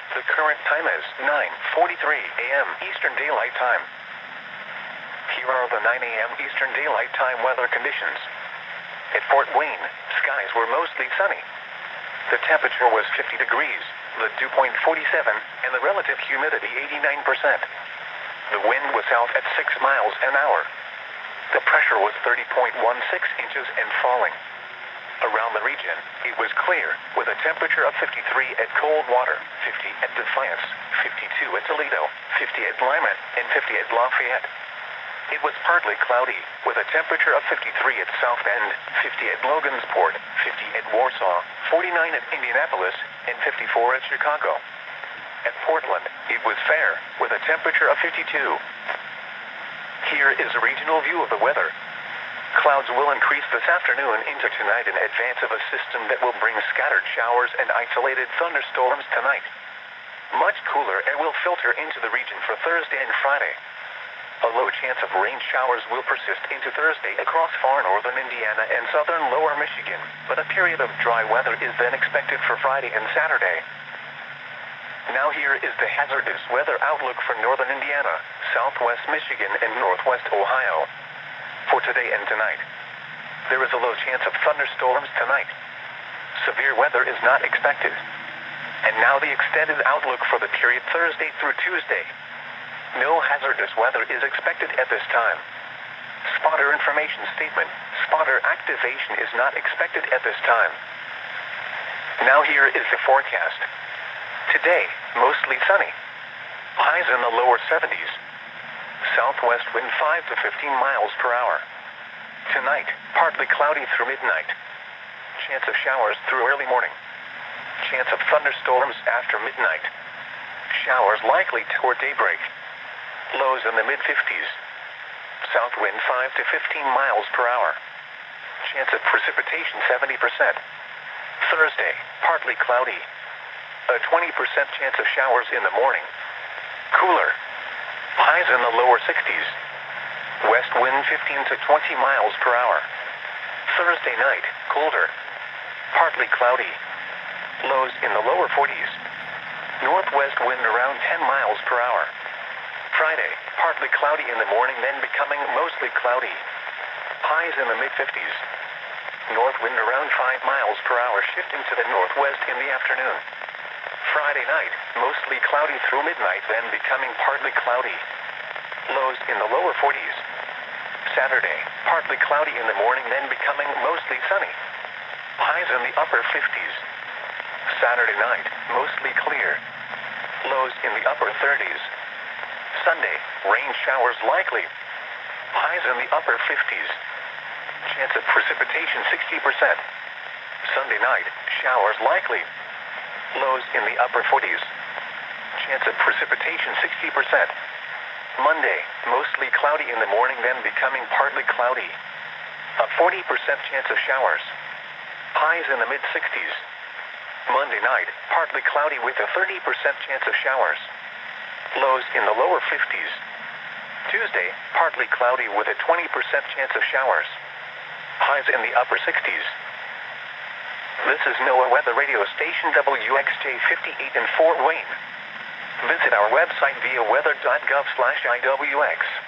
The current time is 9:43 a.m. Eastern Daylight Time. Here are the 9 a.m. Eastern Daylight Time weather conditions. At Fort Wayne, skies were mostly sunny. The temperature was 50 degrees, the dew point 47, and the relative humidity 89%. The wind was south at 6 miles an hour. The pressure was 30.16 inches and falling. Around the region, it was clear, with a temperature of 53 at Coldwater, 50 at Defiance, 52 at Toledo, 50 at Lyman, and 50 at Lafayette. It was partly cloudy, with a temperature of 53 at South Bend, 50 at Logansport, 50 at Warsaw, 49 at Indianapolis, and 54 at Chicago. At Portland, it was fair, with a temperature of 52. Here is a regional view of the weather. Clouds will increase this afternoon into tonight in advance of a system that will bring scattered showers and isolated thunderstorms tonight. Much cooler air will filter into the region for Thursday and Friday. A low chance of rain showers will persist into Thursday across far northern Indiana and southern lower Michigan, but a period of dry weather is then expected for Friday and Saturday. Now here is the hazardous weather outlook for northern Indiana, southwest Michigan, and northwest Ohio. For today and tonight, there is a low chance of thunderstorms tonight. Severe weather is not expected. And now the extended outlook for the period Thursday through Tuesday. No hazardous weather is expected at this time. Spotter information statement. Spotter activation is not expected at this time. Now here is the forecast. Today, mostly sunny. Highs in the lower 70s. Southwest wind 5 to 15 miles per hour. Tonight, partly cloudy through midnight. Chance of showers through early morning. Chance of thunderstorms after midnight. Showers likely toward daybreak. Lows in the mid-50s. South wind 5 to 15 miles per hour. Chance of precipitation 70%. Thursday, partly cloudy. A 20% chance of showers in the morning. Cooler. Highs in the lower 60s. West wind 15 to 20 miles per hour. Thursday night, colder. Partly cloudy. Lows in the lower 40s. Northwest wind around 10 miles per hour. Friday, partly cloudy in the morning, then becoming mostly cloudy. Highs in the mid-50s. North wind around 5 miles per hour, shifting to the northwest in the afternoon. Friday night, mostly cloudy through midnight, then becoming partly cloudy. Lows in the lower 40s. Saturday, partly cloudy in the morning, then becoming mostly sunny. Highs in the upper 50s. Saturday night, mostly clear. Lows in the upper 30s. Sunday, rain showers likely. Highs in the upper 50s. Chance of precipitation 60%. Sunday night, showers likely. Lows in the upper 40s. Chance of precipitation 60%. Monday, mostly cloudy in the morning, then becoming partly cloudy. A 40% chance of showers. Highs in the mid-60s. Monday night, partly cloudy with a 30% chance of showers. Lows in the lower 50s. Tuesday, partly cloudy with a 20% chance of showers. Highs in the upper 60s. This is NOAA Weather Radio Station WXJ 58 in Fort Wayne. Visit our website via weather.gov/IWX.